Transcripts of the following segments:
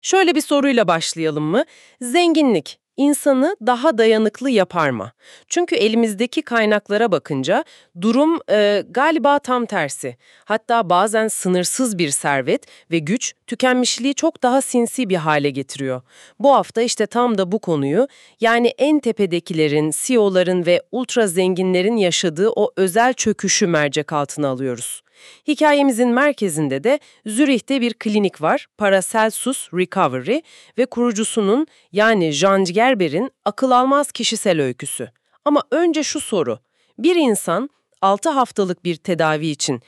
Şöyle bir soruyla başlayalım mı? Zenginlik insanı daha dayanıklı yapar mı? Çünkü elimizdeki kaynaklara bakınca durum galiba tam tersi. Hatta bazen sınırsız bir servet ve güç tükenmişliği çok daha sinsi bir hale getiriyor. Bu hafta işte tam da bu konuyu, yani en tepedekilerin, CEO'ların ve ultra zenginlerin yaşadığı o özel çöküşü mercek altına alıyoruz. Hikayemizin merkezinde de Zürih'te bir klinik var, Paracelsus Recovery ve kurucusunun, yani Jean Gerber'in akıl almaz kişisel öyküsü. Ama önce şu soru: bir insan 6 haftalık bir tedavi için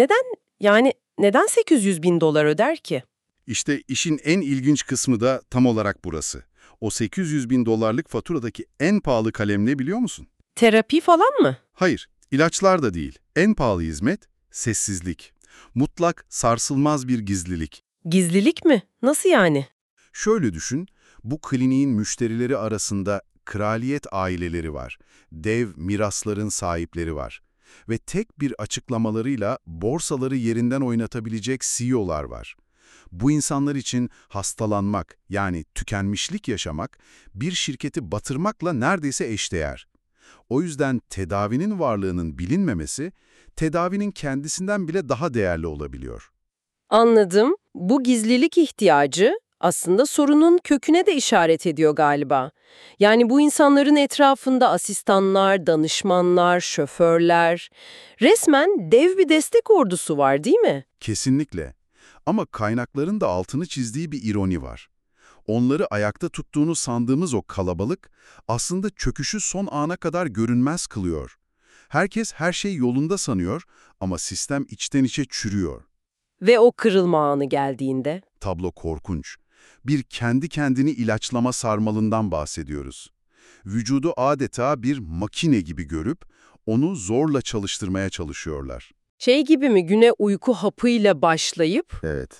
neden 800 bin dolar öder ki? İşte işin en ilginç kısmı da tam olarak burası. O 800 bin dolarlık faturadaki en pahalı kalem ne biliyor musun? Terapi falan mı? Hayır, ilaçlar da değil. En pahalı hizmet, sessizlik. Mutlak, sarsılmaz bir gizlilik. Gizlilik mi? Nasıl yani? Şöyle düşün, bu kliniğin müşterileri arasında kraliyet aileleri var. Dev mirasların sahipleri var. Ve tek bir açıklamalarıyla borsaları yerinden oynatabilecek CEO'lar var. Bu insanlar için hastalanmak, yani tükenmişlik yaşamak, bir şirketi batırmakla neredeyse eşdeğer. O yüzden tedavinin varlığının bilinmemesi, tedavinin kendisinden bile daha değerli olabiliyor. Anladım. Bu gizlilik ihtiyacı aslında sorunun köküne de işaret ediyor galiba. Yani bu insanların etrafında asistanlar, danışmanlar, şoförler, resmen dev bir destek ordusu var, değil mi? Kesinlikle. Ama kaynakların da altını çizdiği bir ironi var. Onları ayakta tuttuğunu sandığımız o kalabalık, aslında çöküşü son ana kadar görünmez kılıyor. Herkes her şey yolunda sanıyor ama sistem içten içe çürüyor. Ve o kırılma anı geldiğinde? Tablo korkunç. Bir kendi kendini ilaçlama sarmalından bahsediyoruz. Vücudu adeta bir makine gibi görüp onu zorla çalıştırmaya çalışıyorlar. Şey gibi mi, güne uyku hapıyla başlayıp Evet.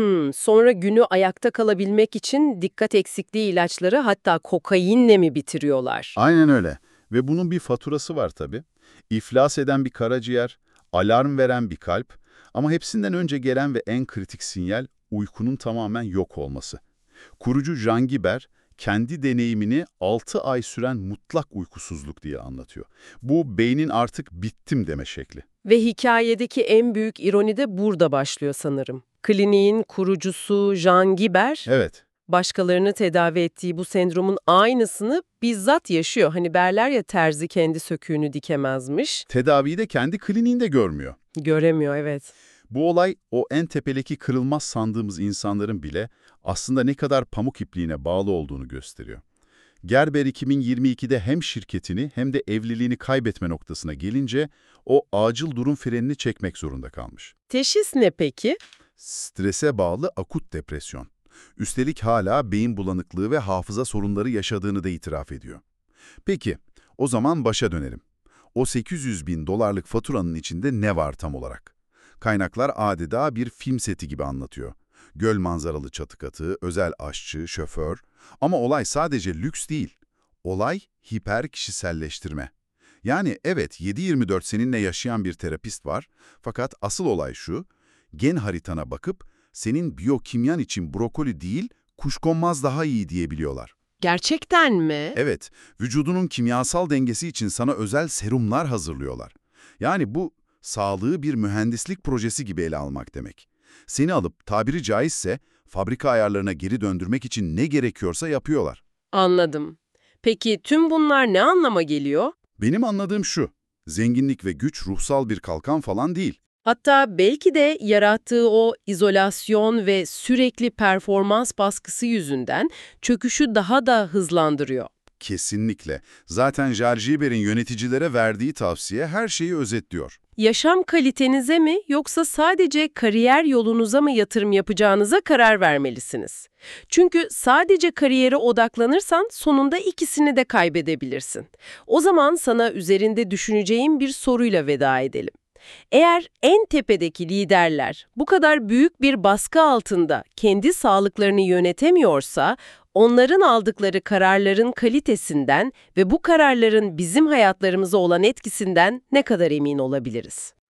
sonra günü ayakta kalabilmek için dikkat eksikliği ilaçları, hatta kokainle mi bitiriyorlar? Aynen öyle. Ve bunun bir faturası var tabii. İflas eden bir karaciğer, alarm veren bir kalp ama hepsinden önce gelen ve en kritik sinyal uykunun tamamen yok olması. Kurucu Jean Giber, kendi deneyimini 6 ay süren mutlak uykusuzluk diye anlatıyor. Bu beynin artık bittim deme şekli. Ve hikayedeki en büyük ironi de burada başlıyor sanırım. Kliniğin kurucusu Jean Giber, Evet, başkalarını tedavi ettiği bu sendromun aynısını bizzat yaşıyor. Hani derler ya, terzi kendi söküğünü dikemezmiş. tedaviyi de kendi kliniğinde görmüyor. Göremiyor, evet. Bu olay o en tepedeki kırılmaz sandığımız insanların bile aslında ne kadar pamuk ipliğine bağlı olduğunu gösteriyor. Gerber 2022'de hem şirketini hem de evliliğini kaybetme noktasına gelince o acil durum frenini çekmek zorunda kalmış. Teşhis ne peki? Strese bağlı akut depresyon. Üstelik hala beyin bulanıklığı ve hafıza sorunları yaşadığını da itiraf ediyor. Peki, o zaman başa dönelim. O 800 bin dolarlık faturanın içinde ne var tam olarak? Kaynaklar adeta bir film seti gibi anlatıyor. Göl manzaralı çatı katı, özel aşçı, şoför. Ama olay sadece lüks değil. Olay hiper kişiselleştirme. Yani evet 7/24 seninle yaşayan bir terapist var. Fakat asıl olay şu: gen haritana bakıp senin biyokimyan için brokoli değil, kuşkonmaz daha iyi diyebiliyorlar. Gerçekten mi? Evet, vücudunun kimyasal dengesi için sana özel serumlar hazırlıyorlar. Yani bu sağlığı bir mühendislik projesi gibi ele almak demek. Seni alıp tabiri caizse fabrika ayarlarına geri döndürmek için ne gerekiyorsa yapıyorlar. Anladım. Peki tüm bunlar ne anlama geliyor? Benim anladığım şu: zenginlik ve güç ruhsal bir kalkan falan değil. Hatta belki de yarattığı o izolasyon ve sürekli performans baskısı yüzünden çöküşü daha da hızlandırıyor. Kesinlikle. Zaten Jargiber'in yöneticilere verdiği tavsiye her şeyi özetliyor. Yaşam kalitenize mi, yoksa sadece kariyer yolunuza mı yatırım yapacağınıza karar vermelisiniz. Çünkü sadece kariyere odaklanırsan sonunda ikisini de kaybedebilirsin. O zaman sana üzerinde düşüneceğim bir soruyla veda edelim. Eğer en tepedeki liderler bu kadar büyük bir baskı altında kendi sağlıklarını yönetemiyorsa, onların aldıkları kararların kalitesinden ve bu kararların bizim hayatlarımıza olan etkisinden ne kadar emin olabiliriz?